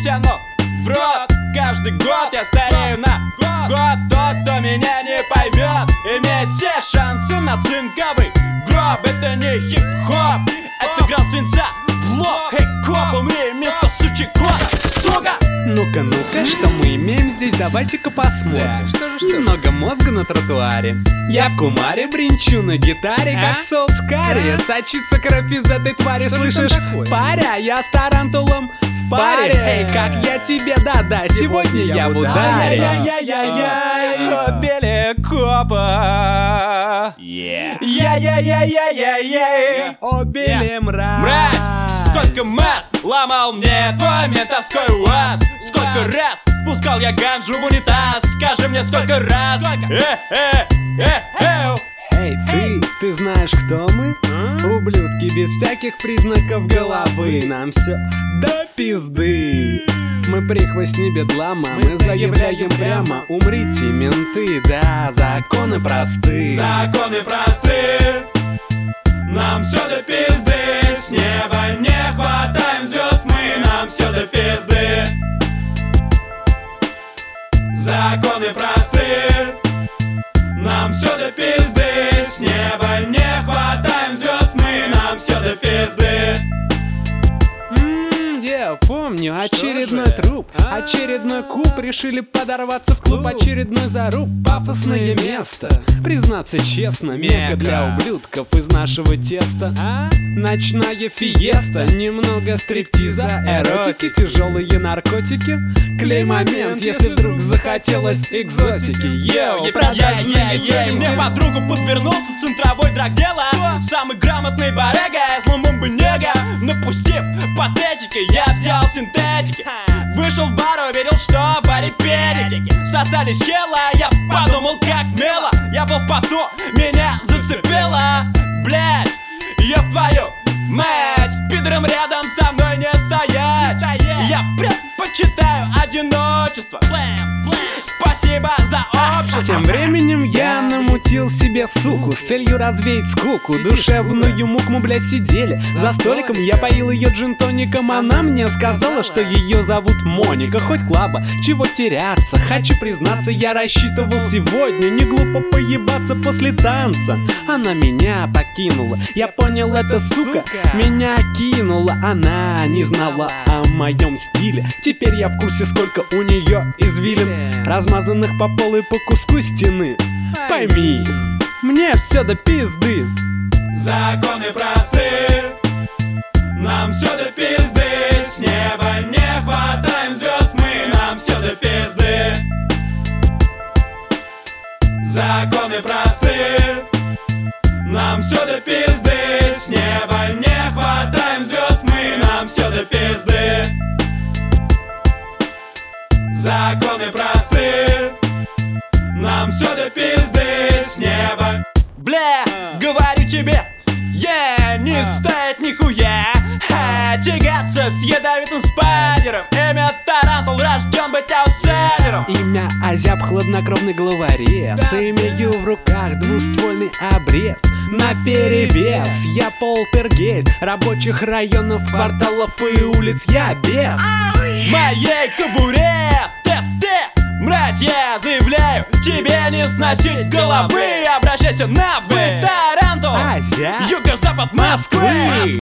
Ебся, но в рот. Каждый год я старею на год. Тот, кто меня не поймет, имеет все шансы на цинковый гроб. Это не хип-хоп, это грал свинца в лоб. Эй, коп, умри вместо сучий кот, сука! Ну-ка, ну-ка, что мы имеем здесь? Давайте-ка посмотрим. Немного мозга на тротуаре. Я в кумаре бринчу на гитаре, как соус-карри. Сочится кровь из этой твари, слышишь? Паря, я с тарантулом в паре. Эй, как я тебе, да-да, сегодня я в ударе. Убили копа. Я-я-я-я-я-я. Убили мразь. Мразь, сколько масс ломал мне твой ментовской УАЗ. Сколько раз спускал я ганжу в унитаз. Скажи мне, сколько раз. Эй, ты знаешь, кто мы? Ублюдки без всяких признаков головы. Нам все до пизды. Мы прихвостни бедлама, мы заявляем прямо: умрите, менты, да, законы просты. Законы просты. Нам все до пизды. С неба не хватаем звезд мы. Нам все до пизды. Законы просты. Нам все до пизды. С неба не хватаем звезд мы. Нам все до пизды. Я помню, очередной труп, очередной куб. Решили подорваться в клуб, очередной заруб. Пафосное место, признаться честно, мега для ублюдков из нашего теста. Ночная фиеста, немного стриптиза, эротики, тяжелые наркотики. Клей-момент, если вдруг захотелось экзотики. Мне подругу подвернулся центровой драгдела. Самый грамотный барыга, злым бы нега. Напустив патетики, я взял синтетики. Вышел в бар, уверил, что в баре педики сосались хела, я подумал, как мило. Я был в поту, меня зацепило. Блядь, ёб твою мать, пидором рядом со мной не стоять. Я предпочитаю одиночество. Спасибо за общество. Тем временем я намутил себе суку с целью развеять скуку. Душевную муку мы, бля, сидели за столиком. Я поил ее джин-тоником. Она мне сказала, что ее зовут Моника. Хоть клаба, чего теряться. Хочу признаться, я рассчитывал сегодня не глупо поебаться после танца. Она меня покинула. Я понял, это сука меня кинула. Она не знала о моем стиле. Теперь я в курсе, сколько у нее извилин, размазанных по полу и по куску стены. Пойми, мне все до пизды. Законы просты. Нам все до пизды. С неба не хватаем звезд мы. Нам все до пизды. Законы просты. Нам все до пизды. С неба не хватаем звезд мы. Нам все до пизды. Законы просты. Нам все до пизды. С неба. Бля, говорю тебе, не стоит нихуя тягаться с ядовитым спайдером. Имя Тарантул, рожден быть аутсайдером. Имя Азяб, хладнокровный главорез. Имею в руках двуствольный обрез. Наперевес я полтергейст рабочих районов, кварталов и улиц. Я без В моей кобуре ТТ. Мразь, я заявляю, тебе не сносить головы. Обращайся на вы, Тарантул. Азяб, Юго-запад Москвы.